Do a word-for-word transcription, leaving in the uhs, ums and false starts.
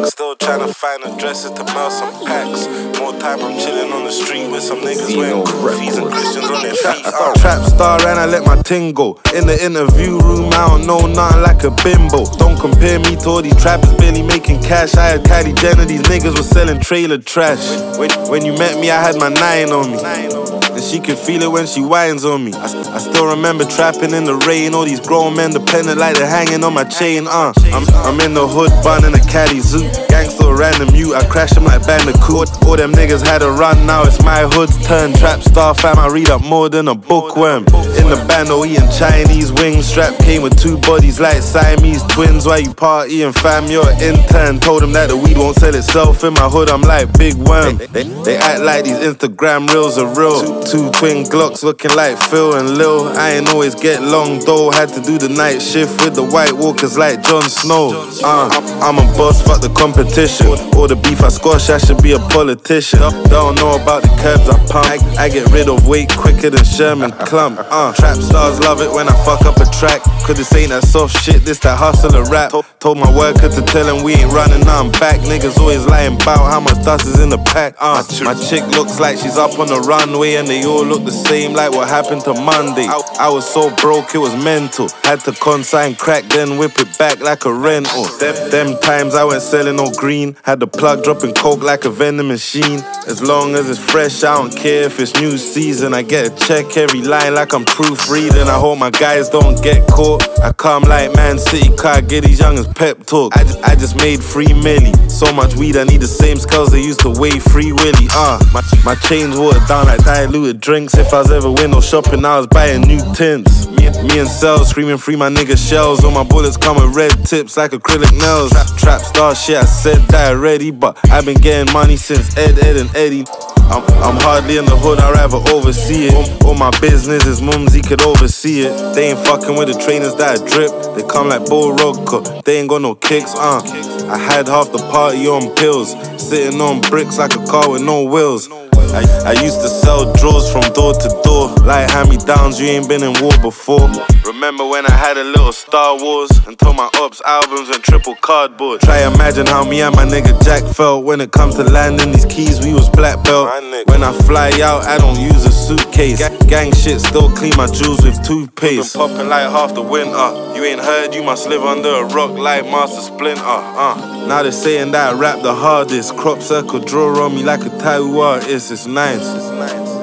Still tryna find addresses to mail some packs. More time I'm chilling on the street with some niggas wearing kufis and Christians on their feet. Uh. Trap star and I let my ting go. In the interview room, I don't know nothing like a bimbo. Don't compare me to all these trappers barely making cash. I had Kylie Jenner, these niggas was selling trailer trash. When, when you met me, I had my nine on me. And she can feel it when she whines on me. I, I still remember trapping in the rain. All these grown men dependent like they're hanging on my chain. Uh, I'm, I'm in the hood, bun in a caddy zoo. Gangsta random mute, I crash them like Bandicoot. All them niggas had a run, now it's my hood's turn. Trap star fam, I read up more than a bookworm. In the bando eating Chinese wings. Strap came with two bodies like Siamese twins. Why you partying fam, you're an intern. Told them that the weed won't sell itself. In my hood I'm like Big Worm. They, they act like these Instagram reels are real. Two twin Glocks looking like Phil and Lil. I ain't always get long though. Had to do the night shift with the White Walkers like Jon Snow. Uh, I'm a boss, fuck the competition. All the beef I squash, I should be a politician. Don't know about the curbs I pump. I, I get rid of weight quicker than Sherman Clump. Uh, trap stars love it when I fuck up a track. Cause this ain't that soft shit, this that hustle and rap. Told my worker to tell him we ain't running, now I'm back. Niggas always lying about how much dust is in the pack. Uh, my chick looks like she's up on the runway and they all look the same like what happened to Monday. I, I was so broke it was mental. Had to consign crack then whip it back like a rental. Them, them times I went selling all green. Had the plug dropping coke like a vending machine. As long as it's fresh I don't care if it's new season. I get a check every line like I'm proofreading. I hope my guys don't get caught. I come like Man City car, I get these youngins pep talk. I just, I just made free milli. So much weed I need the same skulls they used to weigh Free Willy. Uh, my, my chains watered down like diluted drinks. If I was ever window shopping, I was buying new tints. Me, me and Cell screaming free my nigga shells. All my bullets come with red tips like acrylic nails. Trap, trap star shit, I said that already. But I've been getting money since Ed, Ed and Eddie. I'm, I'm hardly in the hood, I'd rather oversee it. All, all my business is mumsy could oversee it. They ain't fucking with the trainers that drip. They come like Bull Roker, they ain't got no kicks, uh. I had half the party on pills. Sitting on bricks like a car with no wheels. I, I used to sell drawers from door to door. Like hand-me-downs, you ain't been in war before. Remember when I had a little Star Wars and told my ops albums and triple cardboard. Try imagine how me and my nigga Jack felt when it comes to landing these keys, we was black belt. When I fly out, I don't use a suitcase. Gang shit still clean my jewels with toothpaste. Been popping like half the winter. You ain't heard, you must live under a rock like Master Splinter. Uh. Now they're saying that I rap the hardest. Crop circle draw on me like a tattoo artist. It's nice. It's nice.